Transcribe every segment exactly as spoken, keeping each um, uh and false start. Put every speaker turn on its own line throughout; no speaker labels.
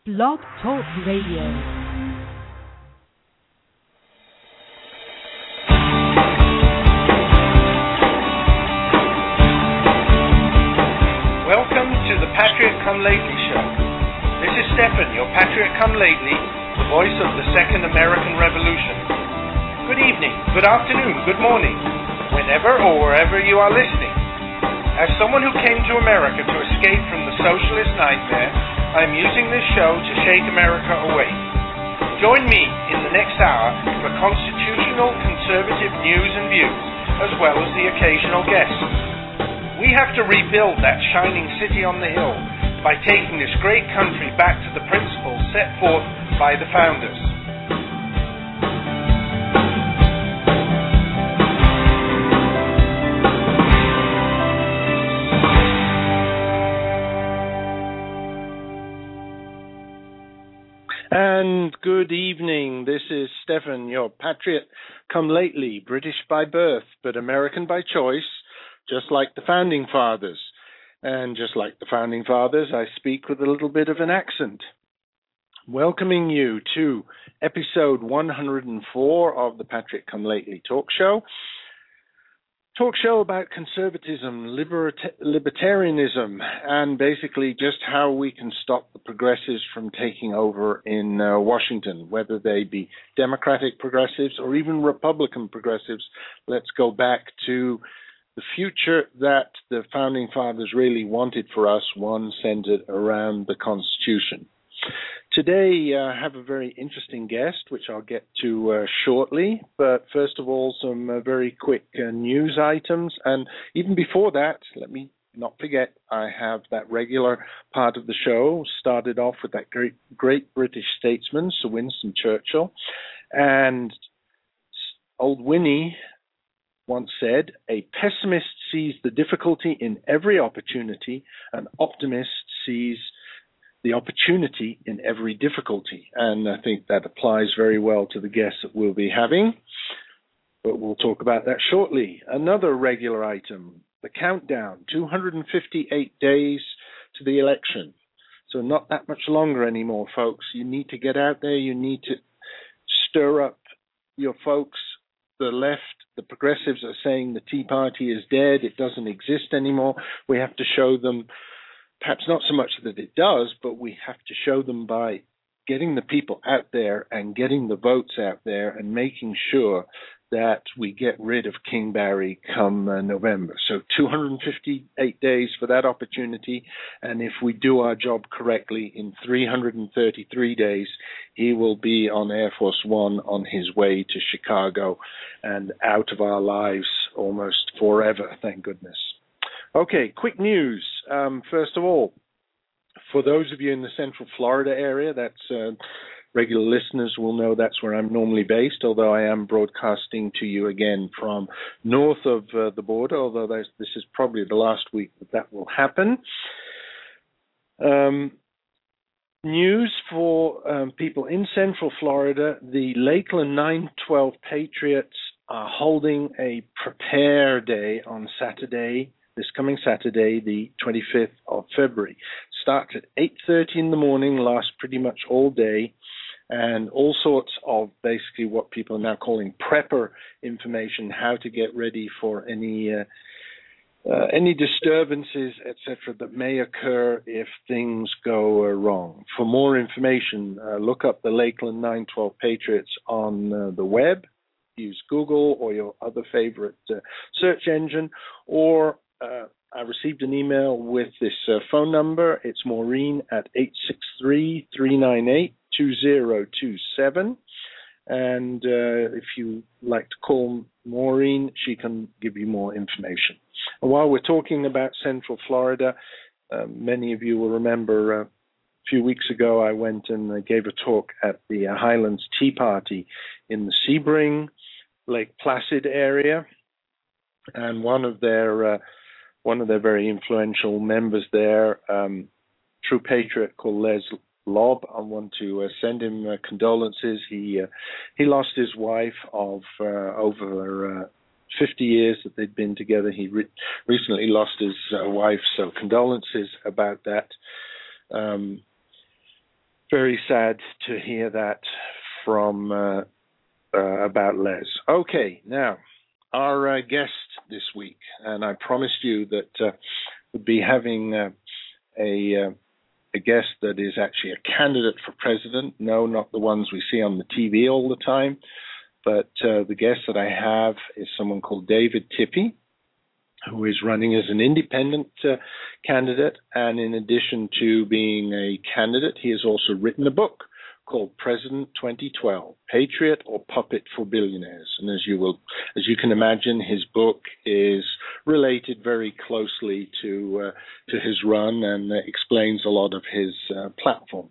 Blog Talk Radio.
Welcome to the Patriot Come Lately Show. This is Stephen, your Patriot Come Lately, the voice of the Second American Revolution. Good evening, good afternoon, good morning, whenever or wherever you are listening. As someone who came to America to escape from the socialist nightmare, I am using this show to shake America awake. Join me in the next hour for constitutional conservative news and views, as well as the occasional guest. We have to rebuild that shining city on the hill by taking this great country back to the principles set forth by the founders.
And good evening. This is Stephen, your Patriot Come Lately, British by birth, but American by choice, just like the Founding Fathers. And just like the Founding Fathers, I speak with a little bit of an accent. Welcoming you to episode one hundred four of the Patriot Come Lately talk show. Talk show about conservatism, liberta- libertarianism, and basically just how we can stop the progressives from taking over in uh, Washington, whether they be Democratic progressives or even Republican progressives. Let's go back to the future that the Founding Fathers really wanted for us, one centered around the Constitution. Today, uh, I have a very interesting guest, which I'll get to uh, shortly. But first of all, some uh, very quick uh, news items. And even before that, let me not forget, I have that regular part of the show, started off with that great, great British statesman, Sir Winston Churchill. And old Winnie once said, a pessimist sees the difficulty in every opportunity, an optimist sees the opportunity in every difficulty. And I think that applies very well to the guests that we'll be having. But we'll talk about that shortly. Another regular item, the countdown, two hundred fifty-eight days to the election. So not that much longer anymore, folks. You need to get out there. You need to stir up your folks. The left, the progressives are saying the Tea Party is dead. It doesn't exist anymore. We have to show them, perhaps not so much that it does, but we have to show them by getting the people out there and getting the votes out there and making sure that we get rid of King Barry come uh, November. So two hundred fifty-eight days for that opportunity. And if we do our job correctly, in three hundred thirty-three days, he will be on Air Force One on his way to Chicago and out of our lives almost forever, thank goodness. Okay, quick news. Um, first of all, for those of you in the Central Florida area, that's uh, regular listeners will know that's where I'm normally based, although I am broadcasting to you again from north of uh, the border, although this is probably the last week that that will happen. Um, news for um, people in Central Florida, the Lakeland nine twelve Patriots are holding a prepare day on Saturday, this coming Saturday, the twenty-fifth of February. Starts at eight thirty in the morning, lasts pretty much all day, and all sorts of basically what people are now calling prepper information, how to get ready for any uh, uh, any disturbances, et cetera, that may occur if things go uh, wrong. For more information, uh, look up the Lakeland nine twelve Patriots on uh, the web. Use Google or your other favorite uh, search engine, or uh, I received an email with this uh, phone number. It's Maureen at eight six three, three nine eight, two zero two seven. And uh, if you like to call Maureen, she can give you more information. And while we're talking about Central Florida, uh, many of you will remember uh, a few weeks ago I went and uh, gave a talk at the uh, Highlands Tea Party in the Sebring, Lake Placid area. And one of their uh, one of their very influential members there, um, true patriot called Les Lobb. I want to uh, send him uh, condolences. He uh, he lost his wife of uh, over uh, fifty years that they'd been together. He re- recently lost his uh, wife, so condolences about that. Um, very sad to hear that from uh, uh, about Les. Okay, now, our uh, guest this week, and I promised you that uh, we'd be having uh, a, uh, a guest that is actually a candidate for president. No, not the ones we see on the T V all the time, but uh, the guest that I have is someone called David Tippie, who is running as an independent uh, candidate. And in addition to being a candidate, he has also written a book called President twenty twelve, Patriot or Puppet for Billionaires. And as you will, as you can imagine, his book is related very closely to uh, to his run and uh, explains a lot of his uh, platform.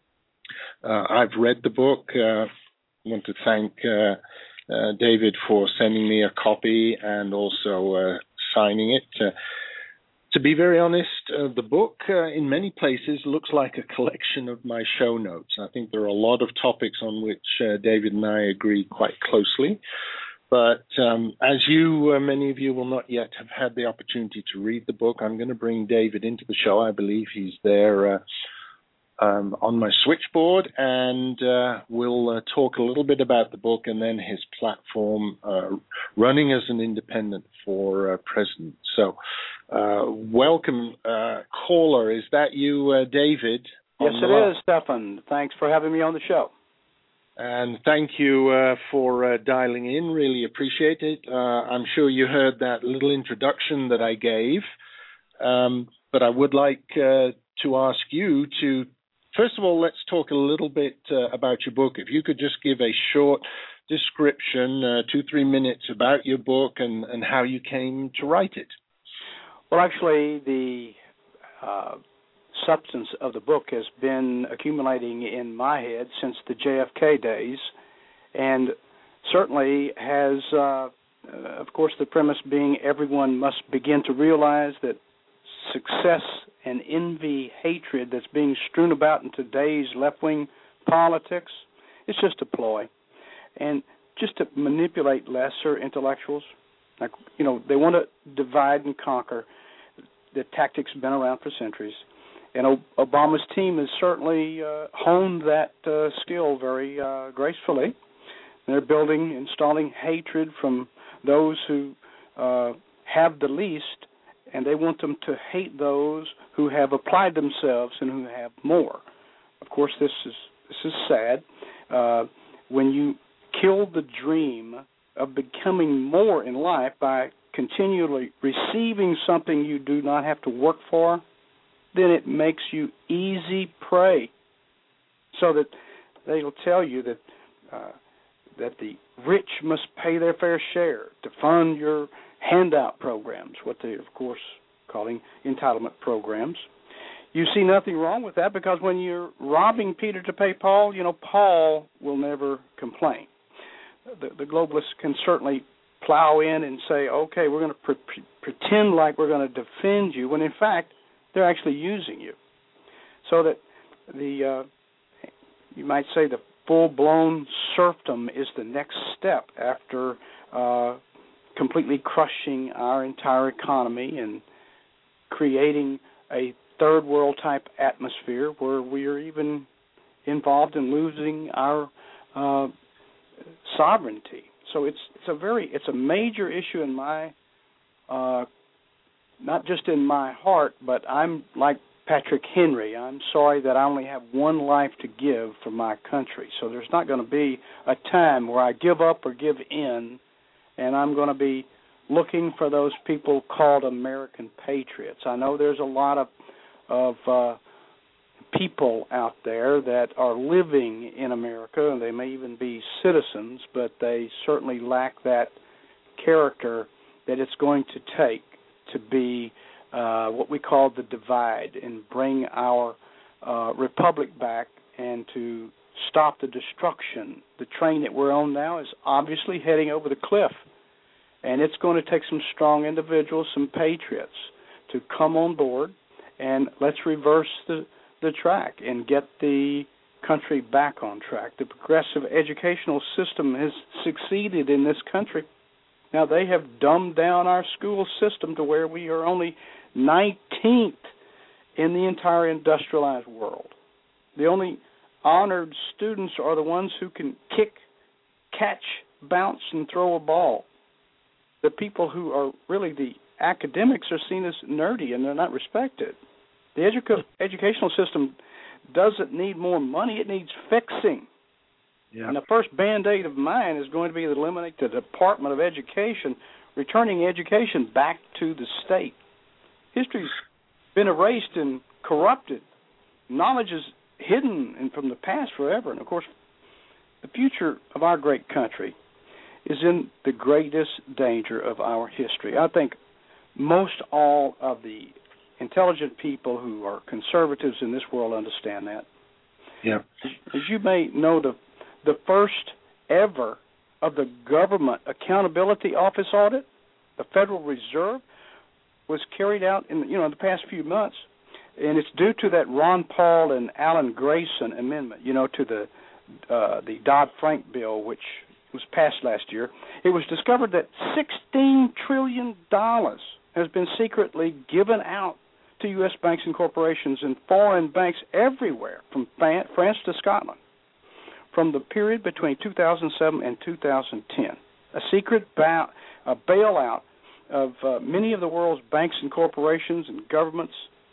Uh, I've read the book. Uh, I want to thank uh, uh, David for sending me a copy and also uh, signing it. Uh, to be very honest, uh, the book uh, in many places looks like a collection of my show notes. I think there are a lot of topics on which uh, David and I agree quite closely. But um, as you, uh, many of you will not yet have had the opportunity to read the book, I'm going to bring David into the show. I believe he's there uh, um, on my switchboard, and uh, we'll uh, talk a little bit about the book and then his platform uh, running as an independent for uh, president. So uh, welcome, uh, caller. Is that you, uh, David?
Yes, it line? is, Stefan. Thanks for having me on the show.
And thank you uh, for uh, dialing in. Really appreciate it. Uh, I'm sure you heard that little introduction that I gave, um, but I would like uh, to ask you to, first of all, let's talk a little bit uh, about your book. If you could just give a short description, uh, two, three minutes about your book and, and how you came to write it.
Well, actually, the uh, substance of the book has been accumulating in my head since the J F K days, and certainly has, uh, of course, the premise being everyone must begin to realize that success and envy, hatred that's being strewn about in today's left-wing politics is just a ploy, and just to manipulate lesser intellectuals. Like, you know, they want to divide and conquer. The tactic's been around for centuries. And Obama's team has certainly uh, honed that uh, skill very uh, gracefully. They're building, installing hatred from those who uh, have the least, and they want them to hate those who have applied themselves and who have more. Of course, this is this is sad. Uh, when you kill the dream of becoming more in life by continually receiving something you do not have to work for, then it makes you easy prey. So that they'll tell you that uh, that the rich must pay their fair share to fund your handout programs, what they're, of course, calling entitlement programs. You see nothing wrong with that, because when you're robbing Peter to pay Paul, you know, Paul will never complain. The, the globalists can certainly plow in and say, okay, we're going to pre- pre- pretend like we're going to defend you, when in fact they're actually using you. So that the, uh, you might say the full-blown serfdom is the next step after uh, completely crushing our entire economy and creating a third world type atmosphere where we are even involved in losing our uh, sovereignty. So it's it's a very it's a major issue in my uh, not just in my heart, but I'm like Patrick Henry. I'm sorry that I only have one life to give for my country. So there's not going to be a time where I give up or give in, and I'm going to be looking for those people called American patriots. I know there's a lot of of uh, people out there that are living in America, and they may even be citizens, but they certainly lack that character that it's going to take to be uh, what we call the divide and bring our uh, republic back and to stop the destruction. The train that we're on now is obviously heading over the cliff, and it's going to take some strong individuals, some patriots, to come on board, and let's reverse the, the track and get the country back on track. The progressive educational system has succeeded in this country. Now, they have dumbed down our school system to where we are only nineteenth in the entire industrialized world. The only honored students are the ones who can kick, catch, bounce, and throw a ball. The people who are really the academics are seen as nerdy, and they're not respected. The edu- educational system doesn't need more money. It needs fixing. Yeah. And the first Band-Aid of mine is going to be to eliminate the Department of Education, returning education back to the state. History's been erased and corrupted. Knowledge is hidden and from the past forever. And, of course, the future of our great country is in the greatest danger of our history. I think most all of the intelligent people who are conservatives in this world understand that.
Yeah.
As you may know, the the first ever of the Government Accountability Office audit, the Federal Reserve, was carried out in you know in the past few months, and it's due to that Ron Paul and Alan Grayson amendment, you know, to the uh, the Dodd-Frank bill, which was passed last year. It was discovered that sixteen trillion dollars has been secretly given out to U S banks and corporations and foreign banks everywhere, from France to Scotland, from the period between two thousand seven and two thousand ten. A secret ba- a bailout of uh, many of the world's banks and corporations and governments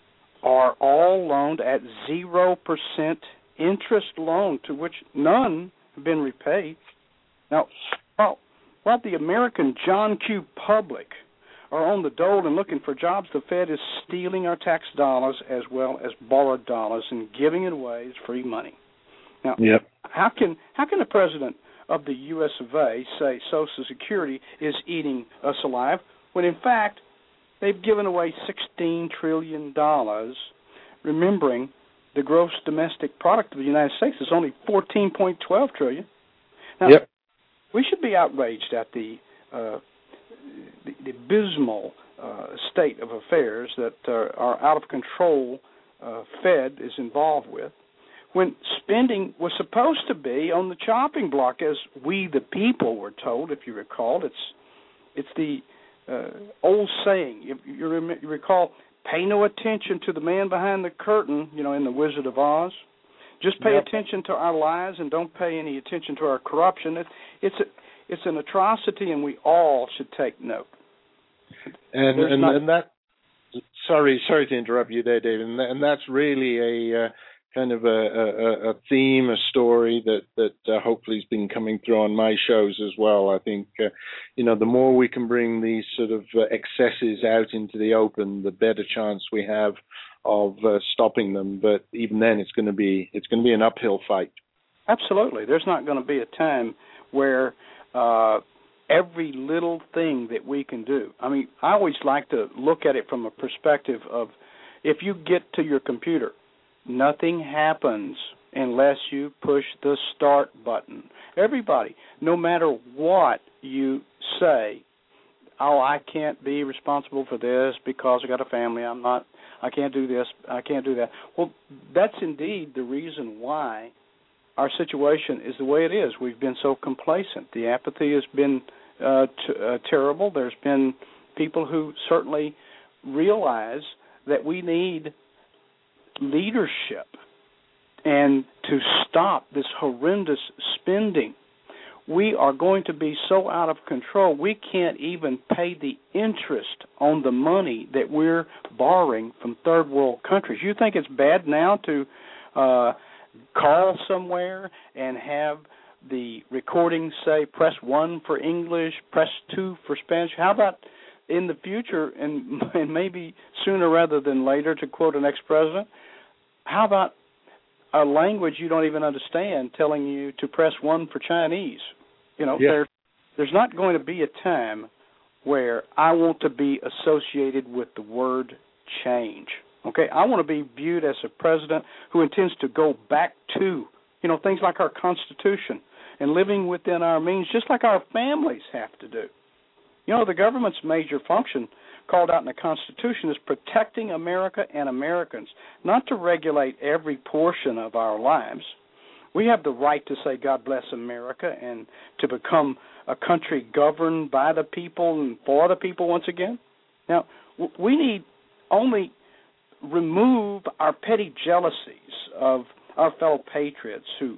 are all loaned at zero percent interest loan, to which none have been repaid. Now, while, while the American John Q. public are on the dole and looking for jobs, the Fed is stealing our tax dollars as well as borrowed dollars and giving it away as free money. Now,
yep.
how can how can the president of the U S of A say Social Security is eating us alive when, in fact, they've given away sixteen trillion dollars, remembering the gross domestic product of the United States is only fourteen point one two trillion dollars. Now,
yep.
we should be outraged at the uh, the, the abysmal uh, state of affairs that uh, our out-of-control uh, Fed is involved with, when spending was supposed to be on the chopping block, as we the people were told. If you recall, it's it's the uh, old saying. If you, rem- you recall, pay no attention to the man behind the curtain, you know, in The Wizard of Oz. Just pay yep. attention to our lies and don't pay any attention to our corruption. It, it's a, it's an atrocity, and we all should take note.
And and, not, and that. Sorry, sorry to interrupt you there, David. And, that, and that's really a uh, kind of a, a, a theme, a story that that uh, hopefully has been coming through on my shows as well. I think uh, you know the more we can bring these sort of uh, excesses out into the open, the better chance we have of uh, stopping them. But even then, it's going to be it's going to be an uphill fight.
Absolutely, there's not going to be a time where uh, every little thing that we can do. I mean, I always like to look at it from a perspective of if you get to your computer, nothing happens unless you push the start button. Everybody, no matter what you say, oh, I can't be responsible for this because I got a family. I'm not. I can't do this. I can't do that. Well, that's indeed the reason why our situation is the way it is. We've been so complacent. The apathy has been uh, t- uh, terrible. There's been people who certainly realize that we need leadership and to stop this horrendous spending. We are going to be so out of control, we can't even pay the interest on the money that we're borrowing from third world countries. You think it's bad now to uh, call somewhere and have the recording say press one for English, press two for Spanish? How about in the future, and, and maybe sooner rather than later, to quote an ex-president, how about a language you don't even understand telling you to press one for Chinese? You know,
yeah.
there, there's not going to be a time where I want to be associated with the word change. Okay, I want to be viewed as a president who intends to go back to, you know, things like our Constitution and living within our means, just like our families have to do. You know, the government's major function called out in the Constitution is protecting America and Americans, not to regulate every portion of our lives. We have the right to say, God bless America, and to become a country governed by the people and for the people once again. Now, we need only remove our petty jealousies of our fellow patriots who,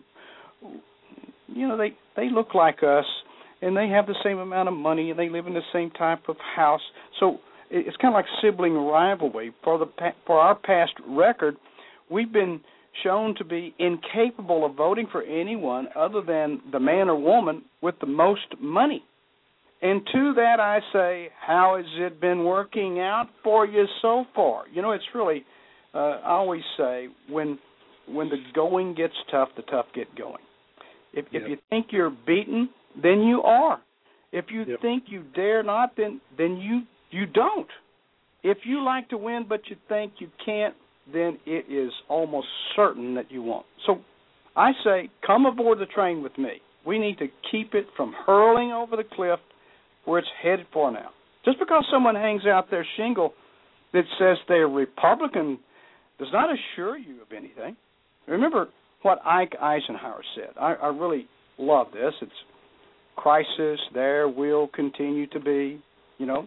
you know, they, they look like us, and they have the same amount of money, and they live in the same type of house. So it's kind of like sibling rivalry. For the for our past record, we've been shown to be incapable of voting for anyone other than the man or woman with the most money. And to that I say, how has it been working out for you so far? You know, it's really, uh, I always say, when when the going gets tough, the tough get going. If, yep. if you think you're beaten, then you are. If you yep. think you dare not, then then you you don't. If you like to win but you think you can't, then it is almost certain that you won't. So I say, come aboard the train with me. We need to keep it from hurling over the cliff where it's headed for now. Just because someone hangs out their shingle that says they're Republican does not assure you of anything. Remember what Ike Eisenhower said. I, I really love this. It's crisis, there will continue to be, you know,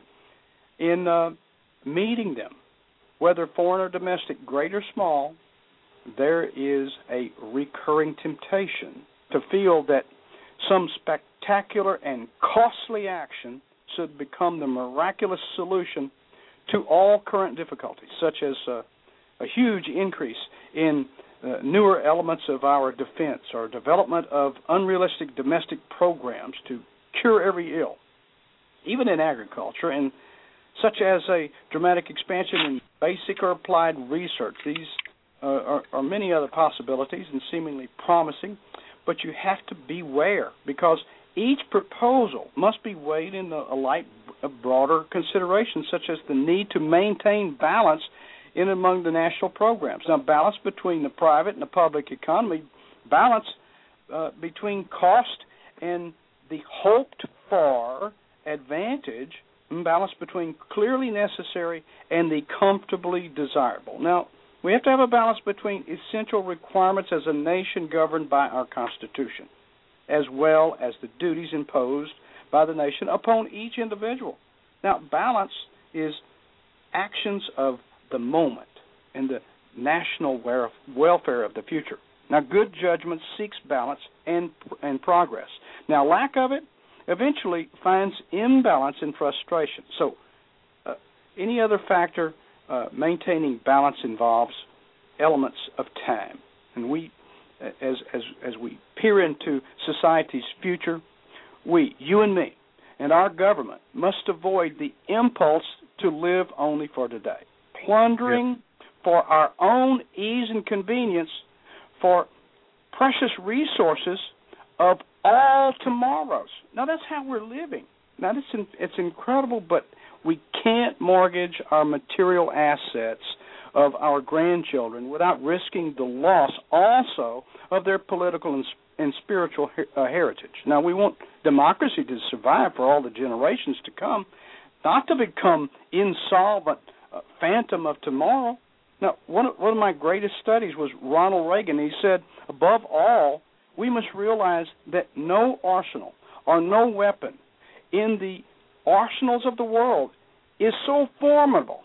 in uh, meeting them, whether foreign or domestic, great or small, there is a recurring temptation to feel that some spectacular and costly action should become the miraculous solution to all current difficulties, such as uh, a huge increase in uh, newer elements of our defense or development of unrealistic domestic programs to cure every ill, even in agriculture, and such as a dramatic expansion in basic or applied research. These uh, are, are many other possibilities and seemingly promising, but you have to beware because each proposal must be weighed in the, a light of broader considerations, such as the need to maintain balance in among the national programs. Now, balance between the private and the public economy, balance uh, between cost and the hoped-for advantage, and balance between clearly necessary and the comfortably desirable. Now, we have to have a balance between essential requirements as a nation governed by our Constitution, as well as the duties imposed by the nation upon each individual. Now, balance is actions of the moment and the national welfare of the future. Now, good judgment seeks balance and, and progress. Now, lack of it eventually finds imbalance and frustration. So uh, any other factor, uh, maintaining balance involves elements of time. And we, as, as, as we peer into society's future, we, you and me, and our government must avoid the impulse to live only for today, plundering yep. for our own ease and convenience for precious resources of all tomorrows. Now, that's how we're living. Now, it's, in, it's incredible, but we can't mortgage our material assets of our grandchildren without risking the loss also of their political and, and spiritual her, uh, heritage. Now, we want democracy to survive for all the generations to come, not to become insolvent uh, phantom of tomorrow. Now, one of, one of my greatest studies was Ronald Reagan. He said, above all, we must realize that no arsenal or no weapon in the arsenals of the world is so formidable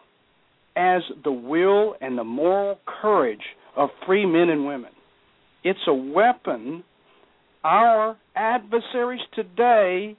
as the will and the moral courage of free men and women. It's a weapon our adversaries today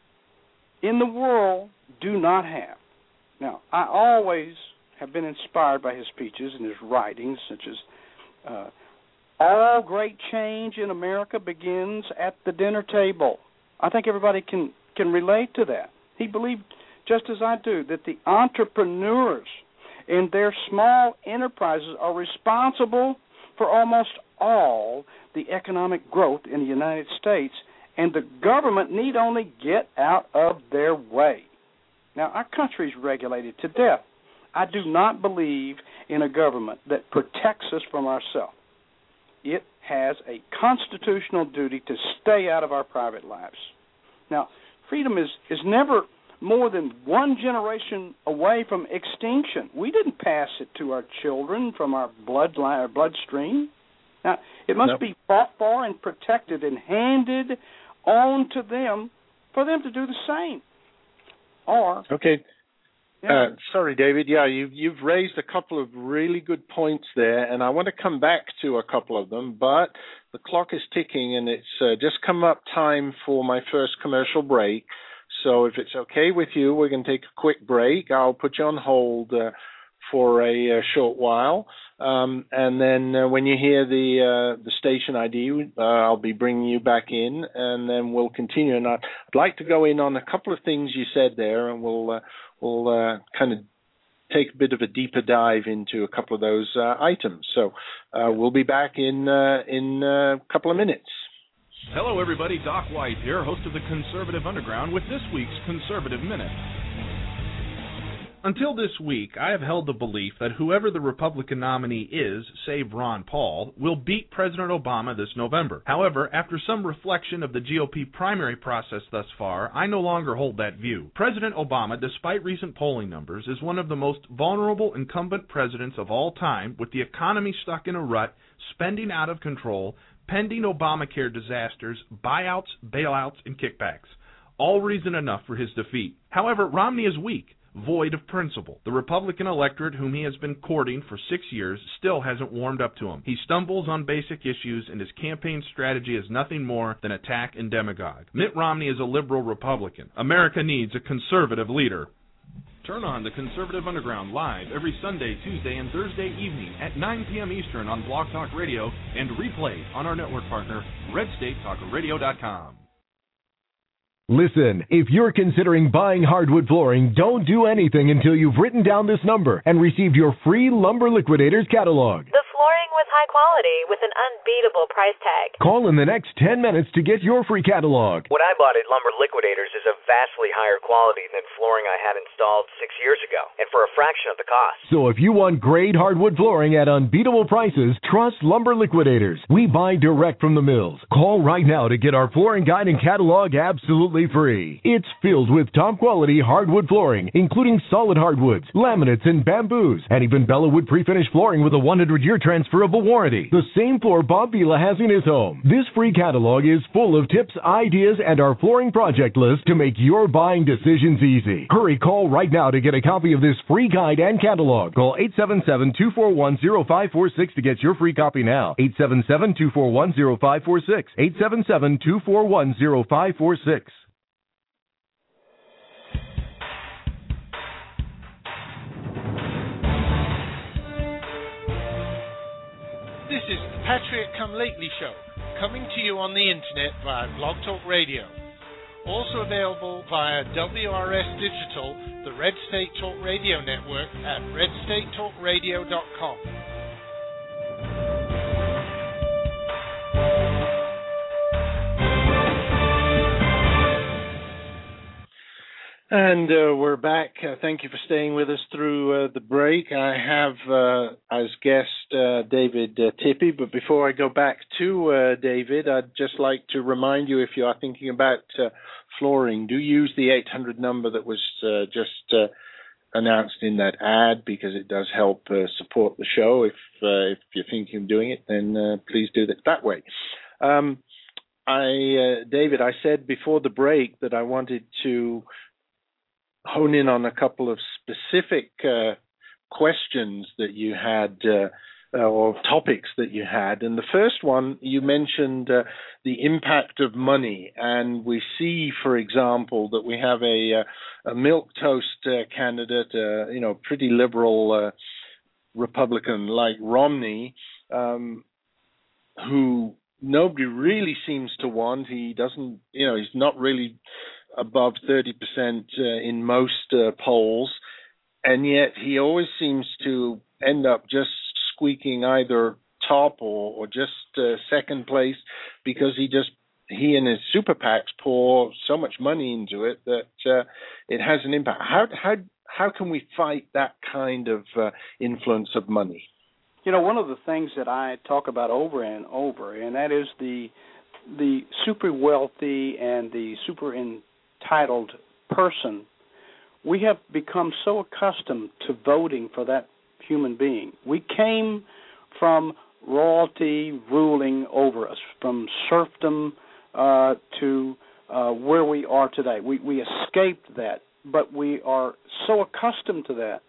in the world do not have. Now, I always have been inspired by his speeches and his writings, such as uh, all great change in America begins at the dinner table. I think everybody can, can relate to that. He believed, just as I do, that the entrepreneurs in their small enterprises are responsible for almost all the economic growth in the United States, and the government need only get out of their way. Now, our country is regulated to death. I do not believe in a government that protects us from ourselves. It has a constitutional duty to stay out of our private lives. Now, freedom is, is never more than one generation away from extinction. We didn't pass it to our children from our bloodline or bloodstream. Now, it must nope. be fought for and protected and handed on to them for them to do the same. Or
okay,
Yeah.
Uh, sorry, David. Yeah, you've, you've raised a couple of really good points there, and I want to come back to a couple of them, but the clock is ticking, and it's uh, just come up time for my first commercial break. So if it's okay with you, we're going to take a quick break. I'll put you on hold uh, for a, a short while, um, and then uh, when you hear the uh, the station I D, uh, I'll be bringing you back in, and then we'll continue. And I'd like to go in on a couple of things you said there, and we'll uh, we'll uh, kind of take a bit of a deeper dive into a couple of those uh, items. So uh, we'll be back in uh, in uh, a couple of minutes.
Hello, everybody. Doc White here, host of the Conservative Underground, with this week's Conservative Minute. Until this week, I have held the belief that whoever the Republican nominee is, save Ron Paul, will beat President Obama this November. However, after some reflection of the G O P primary process thus far, I no longer hold that view. President Obama, despite recent polling numbers, is one of the most vulnerable incumbent presidents of all time, with the economy stuck in a rut, spending out of control, pending Obamacare disasters, buyouts, bailouts, and kickbacks. All reason enough for his defeat. However, Romney is weak, void of principle. The Republican electorate, whom he has been courting for six years, still hasn't warmed up to him. He stumbles on basic issues, and his campaign strategy is nothing more than attack and demagogue. Mitt Romney is a liberal Republican. America needs a conservative leader. Turn on the Conservative Underground live every Sunday, Tuesday, and Thursday evening at nine p.m. Eastern on Blog Talk Radio and replay on our network partner, red state talk radio dot com.
Listen, if you're considering buying hardwood flooring, don't do anything until you've written down this number and received your free Lumber Liquidators catalog.
The flooring with high quality with an unbeatable price tag.
Call in the next ten minutes to get your free catalog.
What I bought at Lumber Liquidators is of vastly higher quality than flooring I had installed six years ago, and for a fraction of the cost.
So if you want great hardwood flooring at unbeatable prices, trust Lumber Liquidators. We buy direct from the mills. Call right now to get our flooring guide and catalog absolutely free. It's filled with top quality hardwood flooring, including solid hardwoods, laminates, and bamboos, and even Bellawood pre-finished flooring with a one hundred year transferable warranty. The same floor Bob Vila has in his home. This free catalog is full of tips, ideas, and our flooring project list to make your buying decisions easy. Hurry, call right now to get a copy of this free guide and catalog. Call eight seven seven, two four one, zero five four six to get your free copy now. eight seven seven, two four one, zero five four six. eight seven seven, two four one, zero five four six.
This is the Patriot Come Lately Show, coming to you on the internet via Blog Talk Radio. Also available via W R S Digital, the Red State Talk Radio Network at red state talk radio dot com. And uh, we're back. Uh, thank you for staying with us through uh, the break. I have uh, as guest uh, David uh, Tippie, but before I go back to uh, David, I'd just like to remind you, if you are thinking about uh, flooring, do use the eight hundred number that was uh, just uh, announced in that ad, because it does help uh, support the show. If uh, if you're thinking of doing it, then uh, please do that that way. Um, I, uh, David, I said before the break that I wanted to hone in on a couple of specific uh, questions that you had, uh, or topics that you had. And the first one, you mentioned uh, the impact of money. And we see, for example, that we have a, a milquetoast uh, candidate, uh, you know, pretty liberal uh, Republican like Romney, um, who nobody really seems to want. He doesn't, you know, he's not really above thirty percent uh, in most uh, polls, and yet he always seems to end up just squeaking either top or, or just uh, second place, because he just he and his super PACs pour so much money into it that uh, it has an impact. How how how can we fight that kind of uh, influence of money?
You know, one of the things that I talk about over and over, and that is the the super wealthy and the super entitled person. We have become so accustomed to voting for that human being. We came from royalty ruling over us, from serfdom uh, to uh, where we are today. We, we escaped that but we are so accustomed to that,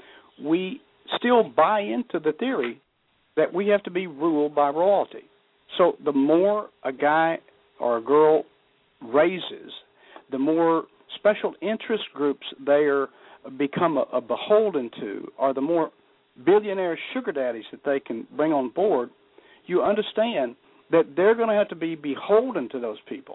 we still buy into the theory that we have to be ruled by royalty. So the more a guy or a girl raises, the more special interest groups they are become a, a beholden to, or the more billionaire sugar daddies that they can bring on board, you understand that they're going to have to be beholden to those people.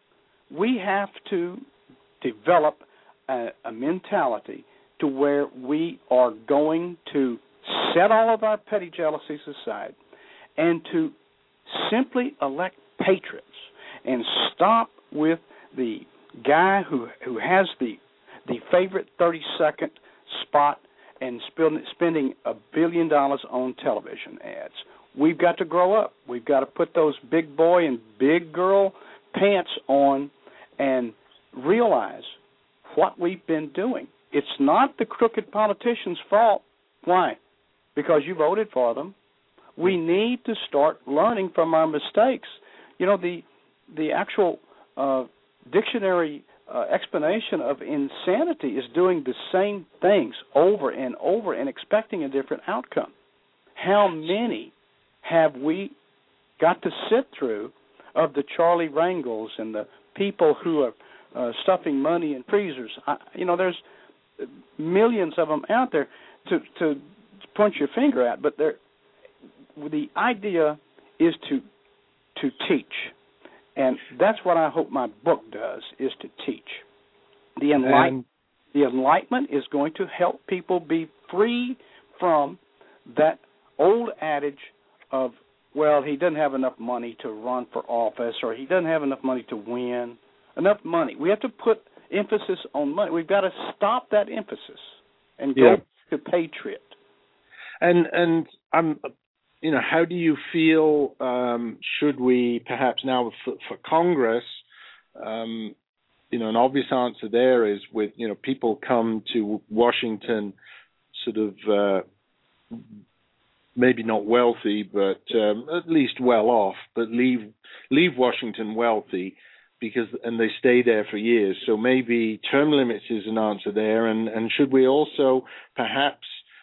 We have to develop a, a mentality to where we are going to set all of our petty jealousies aside and to simply elect patriots and stop with the guy who who has the the favorite thirty-second spot and spend, spending a billion dollars on television ads. We've got to grow up. We've got to put those big boy and big girl pants on and realize what we've been doing. It's not the crooked politicians' fault. Why? Because you voted for them. We need to start learning from our mistakes. You know, the the actual uh, dictionary uh, explanation of insanity is doing the same things over and over and expecting a different outcome. How many have we got to sit through of the Charlie Rangels and the people who are uh, stuffing money in freezers? I, you know, there's millions of them out there to, to point your finger at, but they're, the idea is to to teach. And that's what I hope my book does, is to teach. The, enlight- the Enlightenment is going to help people be free from that old adage of, well, he doesn't have enough money to run for office, or he doesn't have enough money to win. Enough money. We have to put emphasis on money. We've got to stop that emphasis and go
yeah.
to patriot.
And, and I'm... You know, how do you feel, um, should we perhaps now for, for Congress, um, you know, an obvious answer there is with, you know, people come to Washington sort of uh, maybe not wealthy, but um, at least well off, but leave leave Washington wealthy because and they stay there for years. So maybe term limits is an answer there. And, and should we also perhaps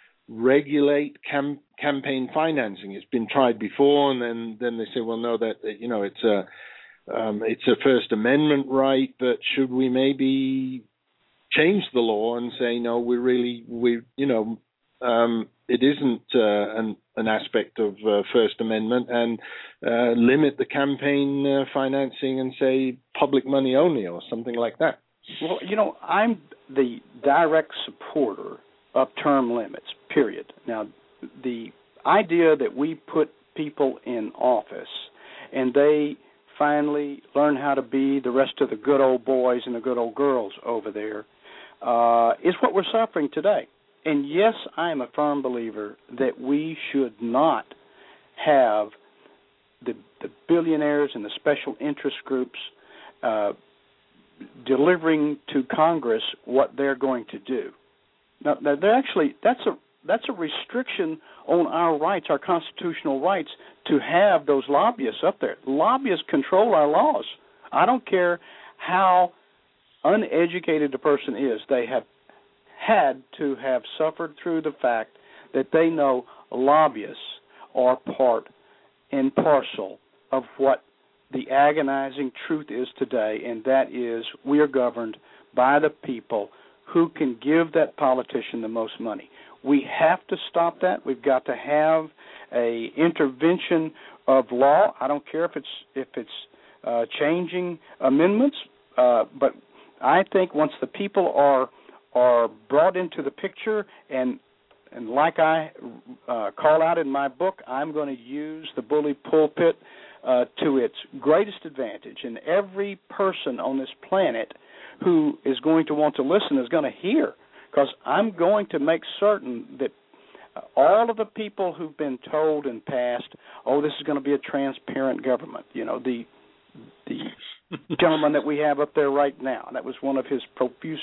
regulate cam- campaign financing? It's been tried before, and then, then they say, well, no, that, that you know, it's a um, it's a First Amendment right, but should we maybe change the law and say, no, we really, we, you know, um, it isn't uh, an, an aspect of uh, First Amendment, and uh, limit the campaign uh, financing and say public money only or something like that?
Well, you know, I'm the direct supporter of term limits, period. Now, the idea that we put people in office and they finally learn how to be the rest of the good old boys and the good old girls over there uh, is what we're suffering today. And yes, I am a firm believer that we should not have the, the billionaires and the special interest groups uh, delivering to Congress what they're going to do. Now, they're actually that's a that's a restriction on our rights, our constitutional rights, to have those lobbyists up there. Lobbyists control our laws. I don't care how uneducated the person is. They have had to have suffered through the fact that they know lobbyists are part and parcel of what the agonizing truth is today, and that is we are governed by the people who can give that politician the most money. We have to stop that. We've got to have a intervention of law. I don't care if it's if it's uh, changing amendments, uh, but I think once the people are are brought into the picture, and and like I uh, call out in my book, I'm going to use the bully pulpit uh, to its greatest advantage, and every person on this planet who is going to want to listen is going to hear, because I'm going to make certain that all of the people who've been told in past, oh, this is going to be a transparent government, you know, the the gentleman that we have up there right now, that was one of his profuse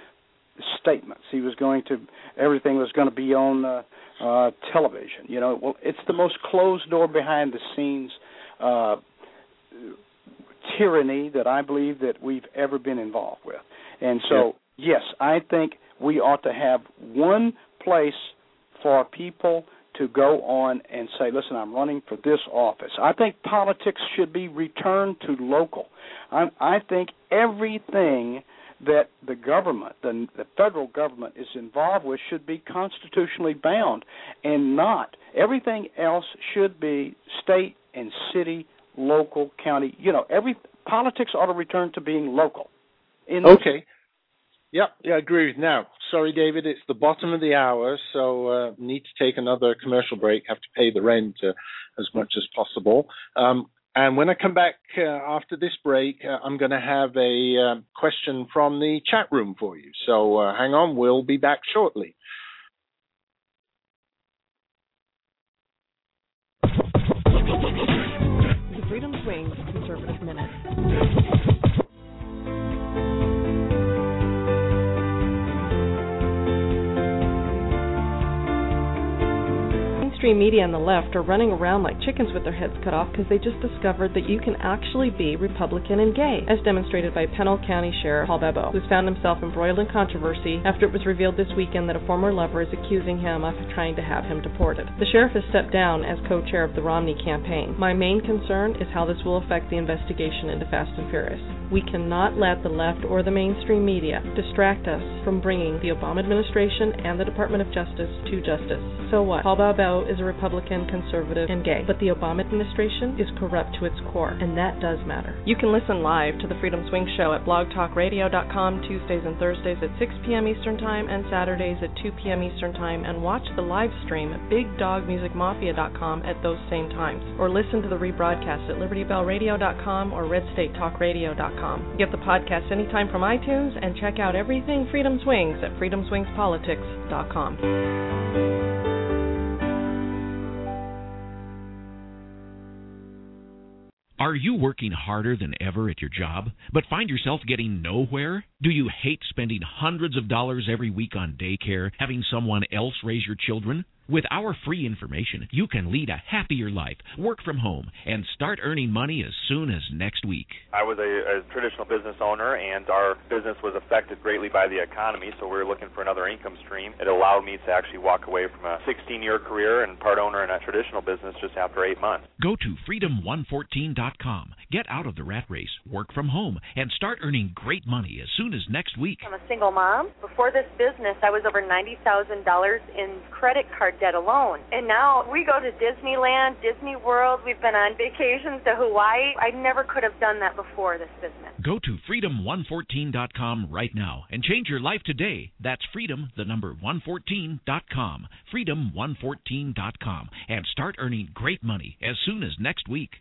statements. He was going to, everything was going to be on uh, uh, television. You know, well, it's the most closed door, behind the scenes uh, tyranny that I believe that we've ever been involved with. And so Yes, I think we ought to have one place for people to go on and say, listen, I'm running for this office. I think politics should be returned to local. I, I think everything that the government, the, the federal government, is involved with should be constitutionally bound, and not. Everything else should be state and city, local, county. You know, every politics ought to return to being local. In
okay. Yep, yeah, I agree. Now, sorry, David, it's the bottom of the hour, so uh, need to take another commercial break, have to pay the rent uh, as much as possible. Um, and when I come back uh, after this break, uh, I'm going to have a uh, question from the chat room for you. So uh, hang on, we'll be back shortly.
The Freedom Swings Conservative Minute. Mainstream media and the left are running around like chickens with their heads cut off because they just discovered that you can actually be Republican and gay, as demonstrated by Pennell County Sheriff Paul Bebo, who's found himself embroiled in controversy after it was revealed this weekend that a former lover is accusing him of trying to have him deported. The sheriff has stepped down as co-chair of the Romney campaign. My main concern is how this will affect the investigation into Fast and Furious. We cannot let the left or the mainstream media distract us from bringing the Obama administration and the Department of Justice to justice. So what? Paul Bebo is a Republican, conservative, and gay, but the Obama administration is corrupt to its core, and that does matter. You can listen live to the Freedom Swing Show at blog talk radio dot com Tuesdays and Thursdays at six p.m. Eastern Time and Saturdays at two p.m. Eastern Time, and watch the live stream at big dog music mafia dot com at those same times, or listen to the rebroadcast at liberty bell radio dot com or red state talk radio dot com. Get the podcast anytime from iTunes, and check out everything Freedom Swings at freedom swings politics dot com.
Are you working harder than ever at your job, but find yourself getting nowhere? Do you hate spending hundreds of dollars every week on daycare, having someone else raise your children? With our free information, you can lead a happier life, work from home, and start earning money as soon as next week.
I was a, a traditional business owner, and our business was affected greatly by the economy, so we were looking for another income stream. It allowed me to actually walk away from a sixteen-year career and part owner in a traditional business just after eight months.
Go to freedom one fourteen dot com. Get out of the rat race, work from home, and start earning great money as soon as next week.
I'm a single mom. Before this business, I was over ninety thousand dollars in credit card debt alone. And now we go to Disneyland, Disney World. We've been on vacations to Hawaii. I never could have done that before this business.
Go to freedom one fourteen dot com right now and change your life today. That's freedom, the number one fourteen dot com. freedom one fourteen dot com. And start earning great money as soon as next week.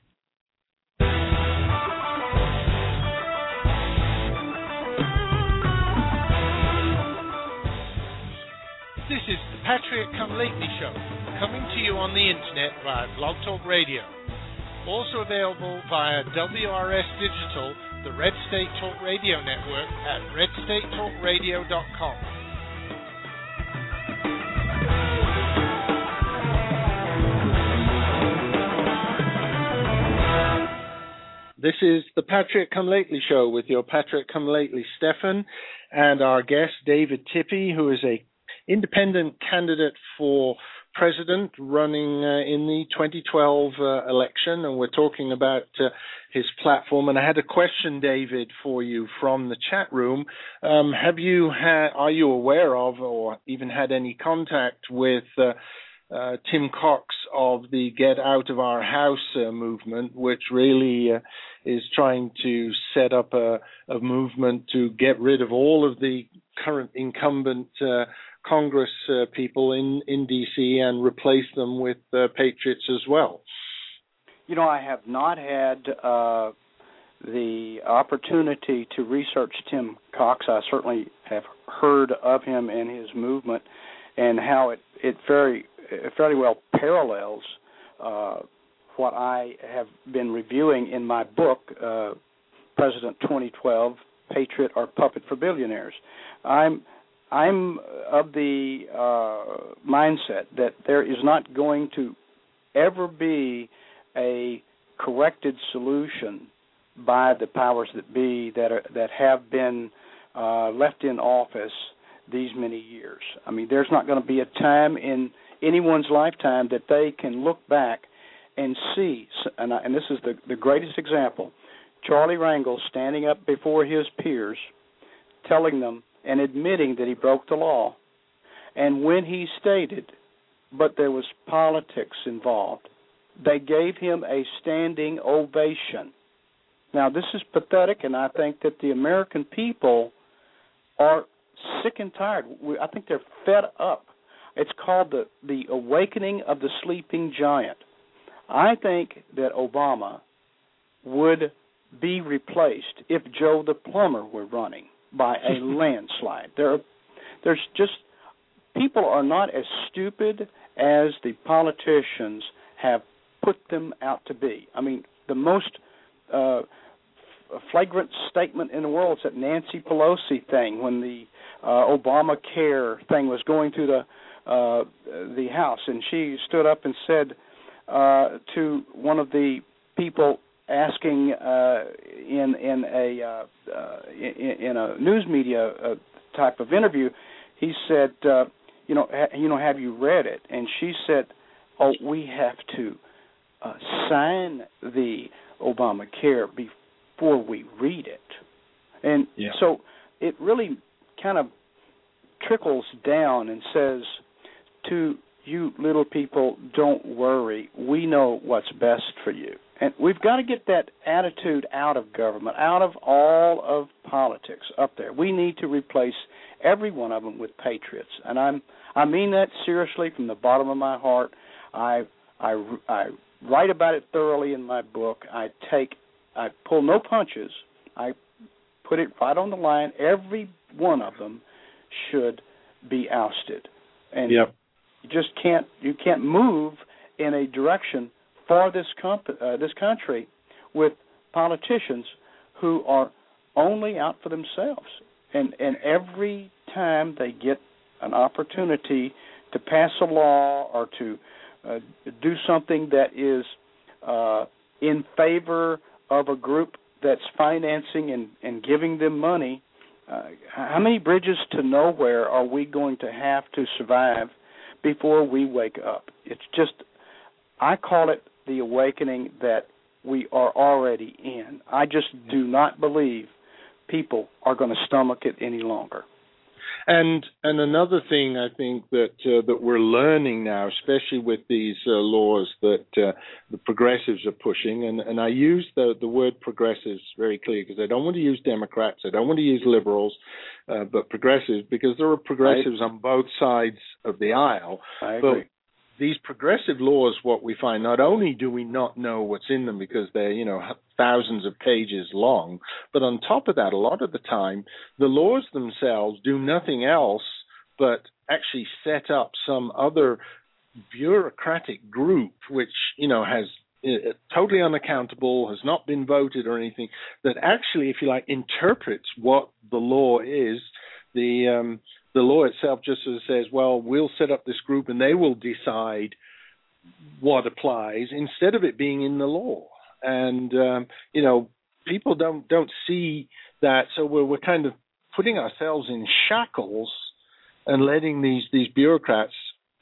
This is the Patriot Come Lately Show, coming to you on the internet via Blog Talk Radio. Also available via W R S Digital, the Red State Talk Radio Network at red state talk radio dot com.
This is the Patriot Come Lately Show with your Patriot Come Lately, Stefan, and our guest, David Tippie, who is a independent candidate for president running uh, in the twenty twelve uh, election, and we're talking about uh, his platform. And I had a question, David, for you from the chat room. Um, have you ha- are you aware of, or even had any contact with uh, uh, Tim Cox of the Get Out of Our House uh, movement, which really uh, is trying to set up a, a movement to get rid of all of the current incumbent uh, Congress uh, people in, in D C and replace them with uh, patriots as well?
You know, I have not had uh, the opportunity to research Tim Cox. I certainly have heard of him and his movement and how it, it very it fairly well parallels uh, what I have been reviewing in my book, uh, President twenty twelve, Patriot or Puppet for Billionaires. I'm I'm of the uh, mindset that there is not going to ever be a corrected solution by the powers that be that are, that have been uh, left in office these many years. I mean, there's not going to be a time in anyone's lifetime that they can look back and see, and, I, and this is the, the greatest example, Charlie Rangel standing up before his peers, telling them and admitting that he broke the law. And when he stated, but there was politics involved, they gave him a standing ovation. Now, this is pathetic, and I think that the American people are sick and tired. I think they're fed up. It's called the, the awakening of the sleeping giant. I think that Obama would be replaced if Joe the plumber were running by a landslide. There, there's just, people are not as stupid as the politicians have put them out to be. I mean, the most uh, flagrant statement in the world is that Nancy Pelosi thing when the uh, Obamacare thing was going through the uh, the House, and she stood up and said uh, to one of the people asking uh, in in a uh, uh, in, in a news media uh, type of interview, he said, uh, you know, ha, you know, have you read it? And she said, oh, we have to uh, sign the Obamacare before we read it. And yeah. so it really kind of trickles down and says to you little people, don't worry, we know what's best for you. And we've got to get that attitude out of government, out of all of politics up there. We need to replace every one of them with patriots. And I'm I mean that seriously from the bottom of my heart. I I, I write about it thoroughly in my book. I take I pull no punches. I put it right on the line. Every one of them should be ousted. And
yep.
you just can't you can't move in a direction for this comp- uh, this country with politicians who are only out for themselves. And and every time they get an opportunity to pass a law or to uh, do something that is uh, in favor of a group that's financing and, and giving them money, uh, how many bridges to nowhere are we going to have to survive before we wake up? It's just, I call it the awakening that we are already in. I just do not believe people are going to stomach it any longer.
And and another thing I think that uh, that we're learning now, especially with these uh, laws that uh, the progressives are pushing, and, and I use the, the word progressives very clearly because I don't want to use Democrats, I don't want to use liberals, uh, but progressives, because there are progressives right. on both sides of the aisle.
I agree.
But these progressive laws, what we find, not only do we not know what's in them because they're, you know, thousands of pages long, but on top of that, a lot of the time, the laws themselves do nothing else but actually set up some other bureaucratic group which, you know, has uh, totally unaccountable, has not been voted or anything, that actually, if you like, interprets what the law is. The um, the law itself just sort of says, well, we'll set up this group and they will decide what applies, instead of it being in the law. And, um, you know, people don't don't see that, so we're, we're kind of putting ourselves in shackles and letting these, these bureaucrats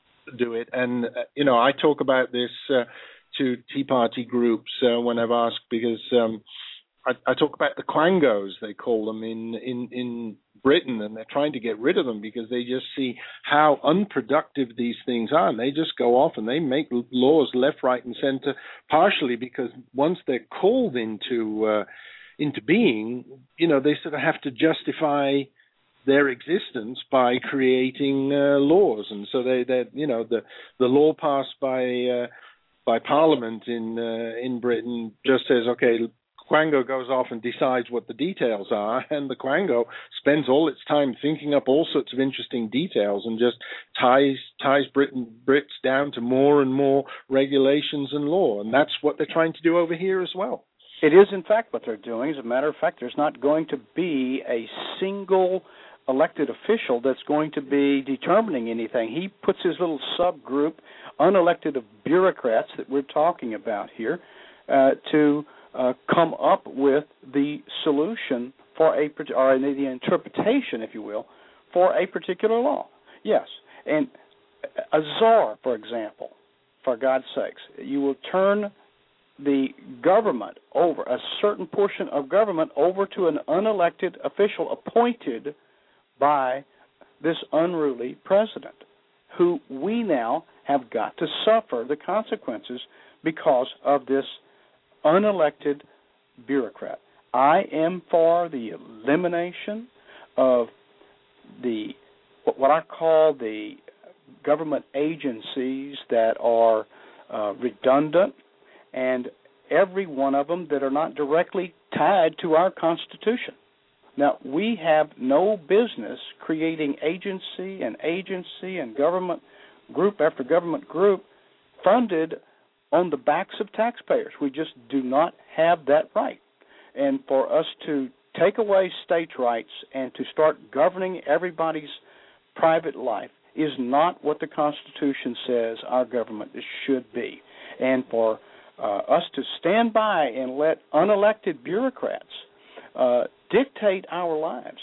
do it. And, uh, you know, I talk about this uh, to Tea Party groups uh, when I've asked, because um, I, I talk about the quangos, they call them, in, in, in Britain, and they're trying to get rid of them because they just see how unproductive these things are, and they just go off and they make laws left, right, and center, partially because once they're called into uh, into being, you know, they sort of have to justify their existence by creating uh, laws, and so they, they, you know, the the law passed by uh, by Parliament in uh, in Britain just says, okay, Quango goes off and decides what the details are, and the Quango spends all its time thinking up all sorts of interesting details and just ties ties Britain Brits down to more and more regulations and law, and that's what they're trying to do over here as well.
It is, in fact, what they're doing. As a matter of fact, there's not going to be a single elected official that's going to be determining anything. He puts his little subgroup, unelected of bureaucrats that we're talking about here, uh, to Uh, come up with the solution for a or the interpretation, if you will, for a particular law. Yes, and a czar, for example, for God's sakes, you will turn the government over, a certain portion of government over to an unelected official appointed by this unruly president, who we now have got to suffer the consequences because of this unelected bureaucrat. I am for the elimination of the what I call the government agencies that are uh, redundant, and every one of them that are not directly tied to our Constitution. Now, we have no business creating agency and agency and government group after government group funded on the backs of taxpayers. We just do not have that right. And for us to take away states' rights and to start governing everybody's private life is not what the Constitution says our government should be. And for uh, us to stand by and let unelected bureaucrats uh, dictate our lives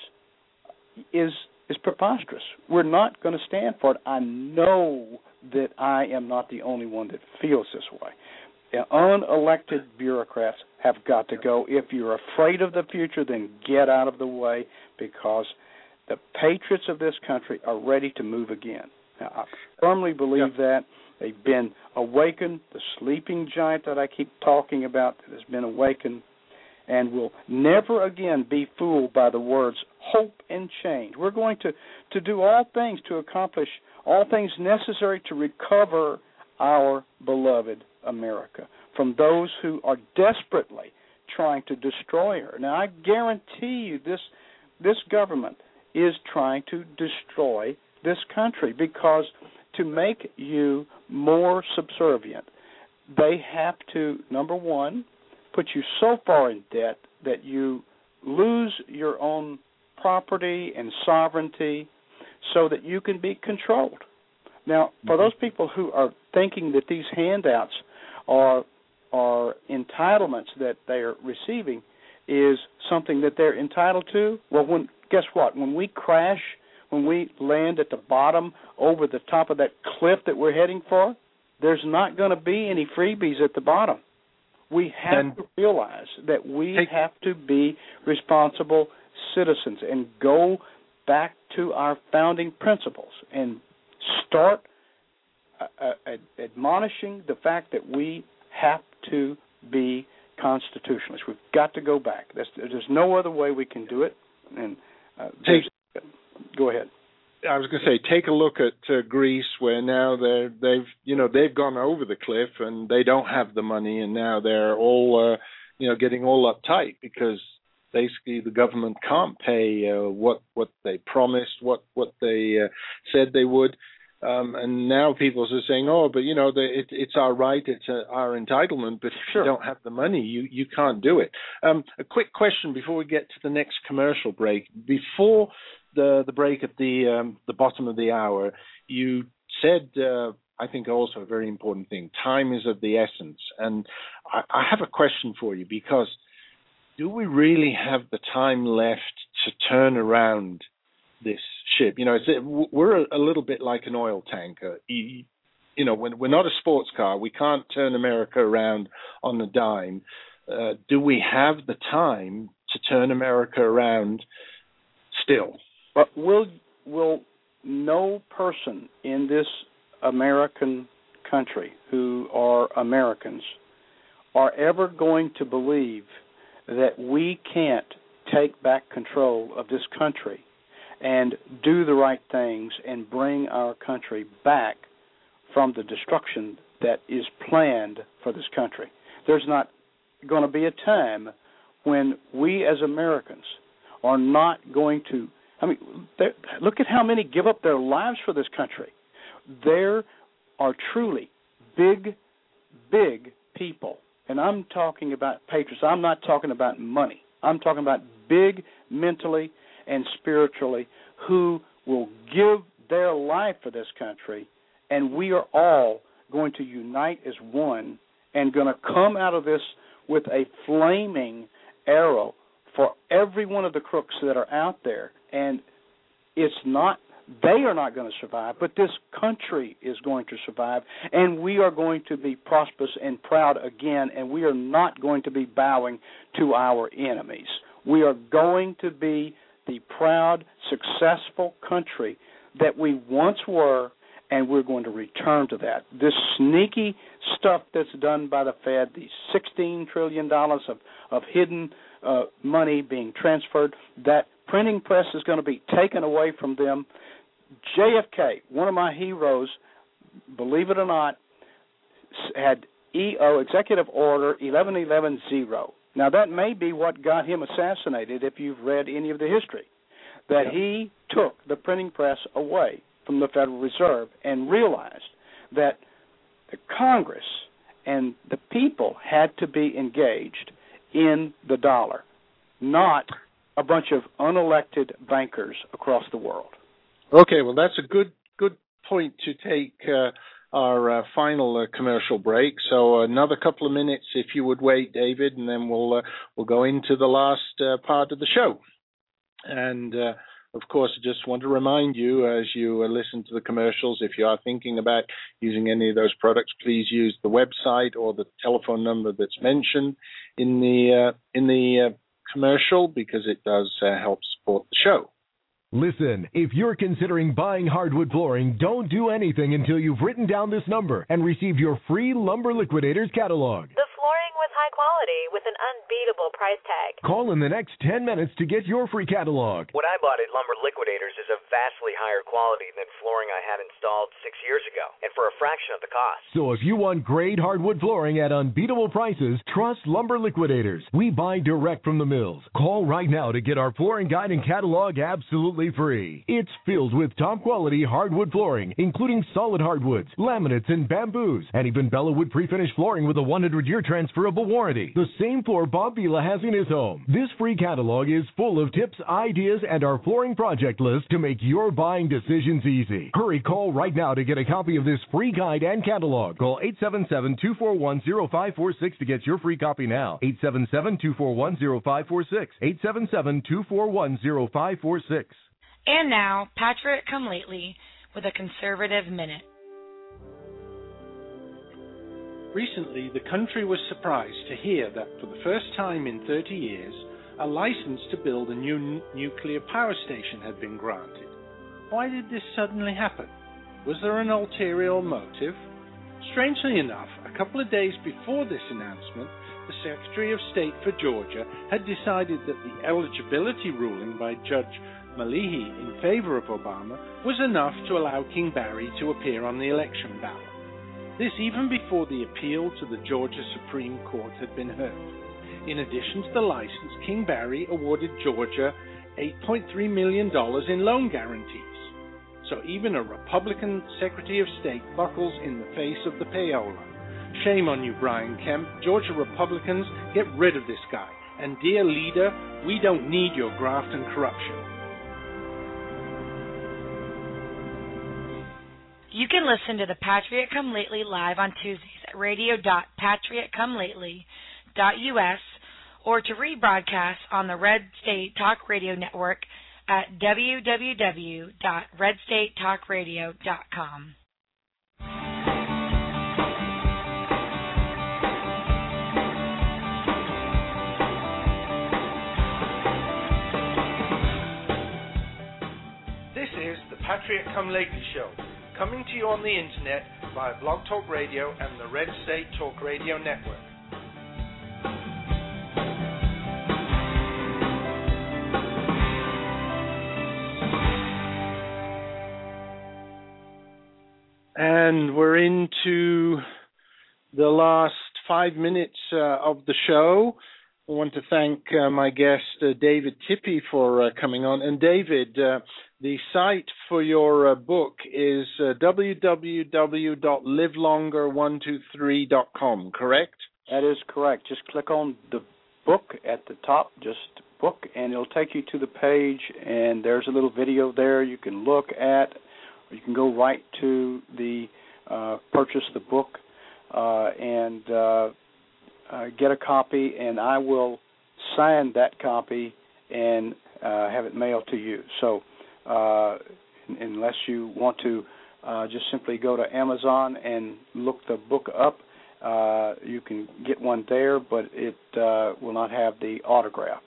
is is preposterous. We're not going to stand for it. I know that I am not the only one that feels this way. Unelected bureaucrats have got to go. If you're afraid of the future, then get out of the way, because the patriots of this country are ready to move again. Now, I firmly believe yeah. that. They've been awakened. The sleeping giant that I keep talking about that has been awakened and will never again be fooled by the words hope and change. We're going to, to do all things to accomplish all things necessary to recover our beloved America from those who are desperately trying to destroy her. Now, I guarantee you this this government is trying to destroy this country, because to make you more subservient, they have to, number one, put you so far in debt that you lose your own property and sovereignty so that you can be controlled. Now, for those people who are thinking that these handouts are are entitlements that they are receiving is something that they're entitled to, well, when guess what? When we crash, when we land at the bottom over the top of that cliff that we're heading for, there's not going to be any freebies at the bottom. We have and to realize that we take, have to be responsible citizens and go back to our founding principles and start uh, uh, admonishing the fact that we have to be constitutionalists. We've got to go back. There's, there's no other way we can do it. And uh, take, go ahead.
I was going to say, take a look at uh, Greece, where now they're, they've, you know, they've gone over the cliff and they don't have the money, and now they're all, uh, you know, getting all uptight because basically the government can't pay uh, what what they promised, what what they uh, said they would, um, and now people are saying, oh, but you know, the, it, it's our right, it's uh, our entitlement, but if sure. you don't have the money, you you can't do it. Um, a quick question before we get to the next commercial break. Before the the break at the um, the bottom of the hour, you said, uh, I think also a very important thing, time is of the essence. And I, I have a question for you, because do we really have the time left to turn around this ship? You know, it's, we're a, a little bit like an oil tanker. You, you know, when we're not a sports car, we can't turn America around on a dime. Uh, do we have the time to turn America around still?
But will will no person in this American country who are Americans are ever going to believe that we can't take back control of this country and do the right things and bring our country back from the destruction that is planned for this country? There's not going to be a time when we as Americans are not going to, I mean, look at how many give up their lives for this country. There are truly big, big people, and I'm talking about patriots. I'm not talking about money. I'm talking about big mentally and spiritually who will give their life for this country, and we are all going to unite as one and going to come out of this with a flaming arrow for every one of the crooks that are out there. And it's not, they are not going to survive, but this country is going to survive, and we are going to be prosperous and proud again, and we are not going to be bowing to our enemies. We are going to be the proud, successful country that we once were, and we're going to return to that. This sneaky stuff that's done by the Fed, these sixteen trillion dollars of, of hidden uh, money being transferred, that printing press is going to be taken away from them. J F K, one of my heroes, believe it or not, had E O, Executive Order eleven eleven zero. Now, that may be what got him assassinated if you've read any of the history, that yeah. he took the printing press away from the Federal Reserve and realized that the Congress and the people had to be engaged in the dollar, not a bunch of unelected bankers across the world.
Okay, well, that's a good good point to take uh, our uh, final uh, commercial break. So another couple of minutes, if you would wait, David, and then we'll uh, we'll go into the last uh, part of the show. And uh, of course, I just want to remind you, as you uh, listen to the commercials, if you are thinking about using any of those products, please use the website or the telephone number that's mentioned in the uh, in the uh, commercial, because it does uh, help support the show.
Listen, if you're considering buying hardwood flooring, don't do anything until you've written down this number and received your free Lumber Liquidators catalog.
The flooring with high quality with an unbeatable price tag.
Call in the next ten minutes to get your free catalog.
What I bought at Lumber Liquidators is a vastly higher quality than flooring I had installed six years ago, and for a fraction of the cost.
So if you want great hardwood flooring at unbeatable prices, trust Lumber Liquidators. We buy direct from the mills. Call right now to get our flooring guide and catalog absolutely free. It's filled with top-quality hardwood flooring, including solid hardwoods, laminates, and bamboos, and even Bellawood pre-finished flooring with a one hundred year transferable warranty. The same floor Bob Vila has in his home. This free catalog is full of tips, ideas, and our flooring project list to make your buying decisions easy. Hurry, call right now to get a copy of this free guide and catalog. Call eight seven seven, two four one, zero five four six to get your free copy now. eight seven seven, two four one, zero five four six. eight seven seven, two four one, zero five four six.
And now, Patriot Come Lately with a Conservative Minute.
Recently, the country was surprised to hear that for the first time in thirty years, a license to build a new n- nuclear power station had been granted. Why did this suddenly happen? Was there an ulterior motive? Strangely enough, a couple of days before this announcement, the Secretary of State for Georgia had decided that the eligibility ruling by Judge Malihi in favor of Obama was enough to allow King Barry to appear on the election ballot. This even before the appeal to the Georgia Supreme Court had been heard. In addition to the license, King Barry awarded Georgia eight point three million dollars in loan guarantees. So even a Republican Secretary of State buckles in the face of the payola. Shame on you, Brian Kemp. Georgia Republicans, get rid of this guy. And dear leader, we don't need your graft and corruption.
You can listen to the Patriot Come Lately live on Tuesdays at radio dot patriot come lately dot u s or to rebroadcast on the Red State Talk Radio Network at w w w dot red state talk radio dot com.
This is the Patriot Come Lately Show, coming to you on the internet via Blog Talk Radio and the Red State Talk Radio Network.
And we're into the last five minutes uh, of the show. I want to thank uh, my guest, uh, David Tippie, for uh, coming on. And David, uh, the site for your uh, book is uh, w w w dot live longer one two three dot com, correct?
That is correct. Just click on the book at the top, just book, and it'll take you to the page, and there's a little video there you can look at. You can go right to the uh, purchase the book uh, and uh, uh, get a copy, and I will sign that copy and uh, have it mailed to you. So uh, unless you want to uh, just simply go to Amazon and look the book up, uh, you can get one there, but it uh, will not have the autograph.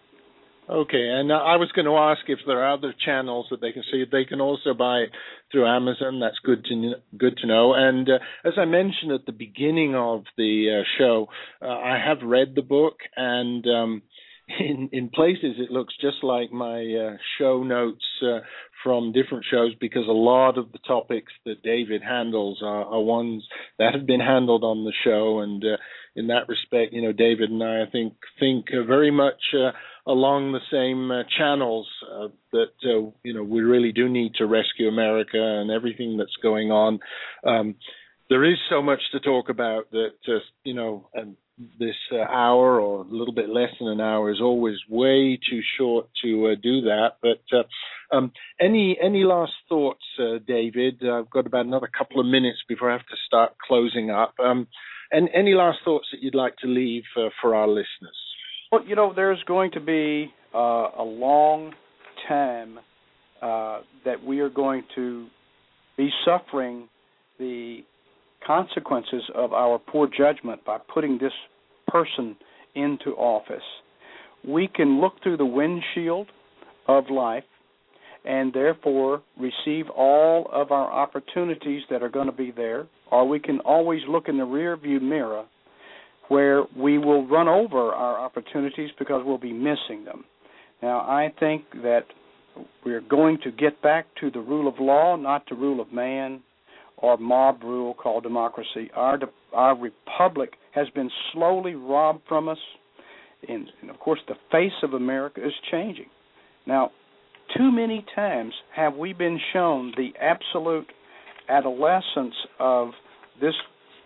Okay, and I was going to ask if there are other channels that they can see. They can also buy it through Amazon. That's good to good to know. And uh, as I mentioned at the beginning of the uh, show, uh, I have read the book, and um, in in places it looks just like my uh, show notes uh, from different shows, because a lot of the topics that David handles are, are ones that have been handled on the show. And uh, in that respect, you know, David and I, I think think uh, very much Uh, along the same uh, channels uh, that, uh, you know, we really do need to rescue America and everything that's going on. Um, there is so much to talk about that, uh, you know, and this uh, hour or a little bit less than an hour is always way too short to uh, do that. But uh, um, any any last thoughts, uh, David? I've got about another couple of minutes before I have to start closing up. Um, and any last thoughts that you'd like to leave uh, for our listeners?
Well, you know, there's going to be uh, a long time uh, that we are going to be suffering the consequences of our poor judgment by putting this person into office. We can look through the windshield of life and therefore receive all of our opportunities that are going to be there, or we can always look in the rearview mirror where we will run over our opportunities because we'll be missing them. Now, I think that we're going to get back to the rule of law, not the rule of man or mob rule called democracy. Our our republic has been slowly robbed from us, and, and of course the face of America is changing. Now, too many times have we been shown the absolute adolescence of this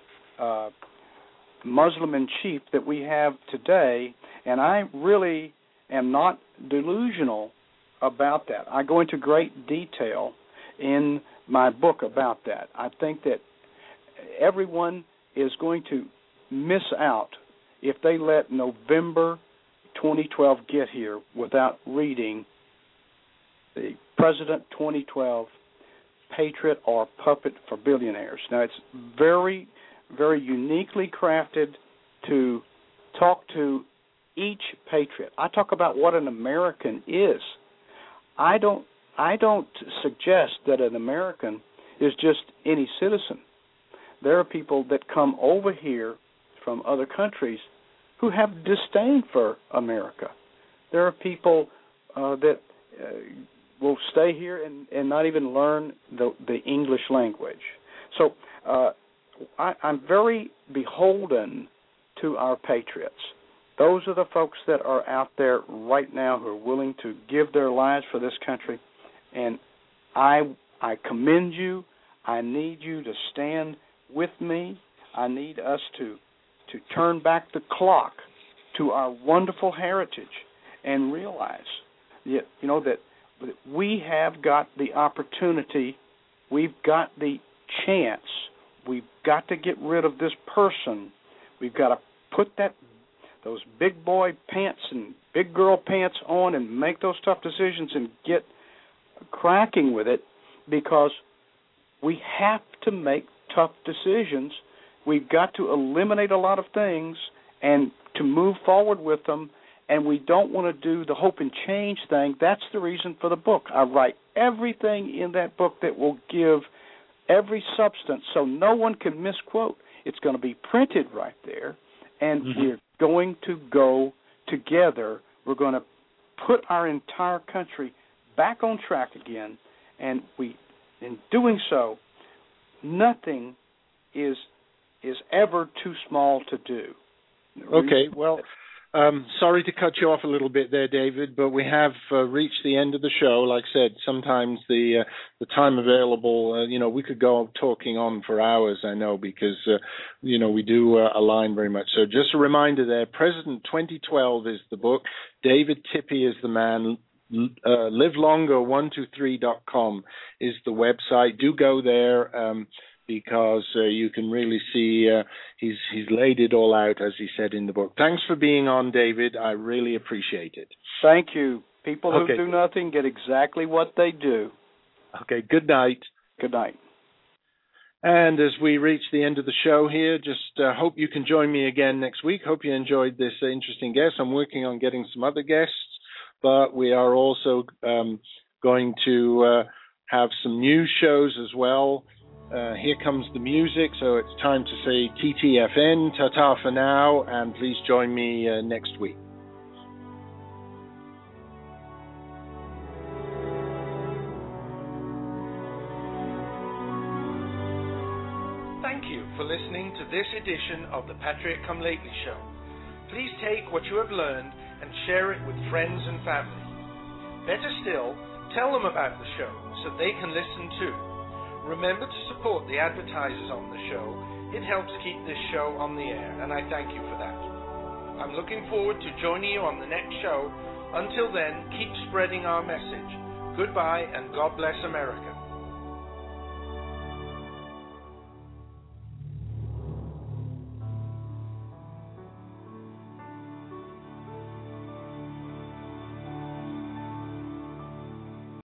uh Muslim in chief that we have today, and I really am not delusional about that. I go into great detail in my book about that. I think that everyone is going to miss out if they let November twenty twelve get here without reading the President twenty twelve Patriot or Puppet for Billionaires. Now, it's very very uniquely crafted to talk to each patriot. I talk about what an American is. I don't I don't suggest that an American is just any citizen. There are people that come over here from other countries who have disdain for America. There are people uh, that uh, will stay here and, and not even learn the, the English language. So uh, I, I'm very beholden to our patriots. Those are the folks that are out there right now who are willing to give their lives for this country, and I I commend you. I need you to stand with me. I need us to to turn back the clock to our wonderful heritage and realize that, you know, that we have got the opportunity, we've got the chance. We've got to get rid of this person. We've got to put that those big boy pants and big girl pants on and make those tough decisions and get cracking with it, because we have to make tough decisions. We've got to eliminate a lot of things and to move forward with them, and we don't want to do the hope and change thing. That's the reason for the book. I write everything in that book that will give every substance so no one can misquote. It's going to be printed right there, and mm-hmm. we're going to go together. We're going to put our entire country back on track again, and we, in doing so, nothing is is ever too small to do.
Okay, well, um, sorry to cut you off a little bit there, David, but we have uh, reached the end of the show. Like I said, sometimes the uh, the time available, uh, you know, we could go talking on for hours, I know, because, uh, you know, we do uh, align very much. So just a reminder there, President twenty twelve is the book. David Tippie is the man. Uh, live longer one two three dot com is the website. Do go there. Um, because uh, you can really see uh, he's he's laid it all out, as he said in the book. Thanks for being on, David. I really appreciate it.
Thank you. People who
okay.
do nothing get exactly what they do.
Okay, good night.
Good night.
And as we reach the end of the show here, just uh, hope you can join me again next week. Hope you enjoyed this uh, interesting guest. I'm working on getting some other guests, but we are also um, going to uh, have some new shows as well. Uh, here comes the music, so it's time to say T T F N, ta-ta for now, and please join me uh, next week.
Thank you for listening to this edition of the Patriot Come Lately Show. Please take what you have learned and share it with friends and family. Better still, tell them about the show so they can listen too. Remember to support the advertisers on the show. It helps keep this show on the air, and I thank you for that. I'm looking forward to joining you on the next show. Until then, keep spreading our message. Goodbye, and God bless America.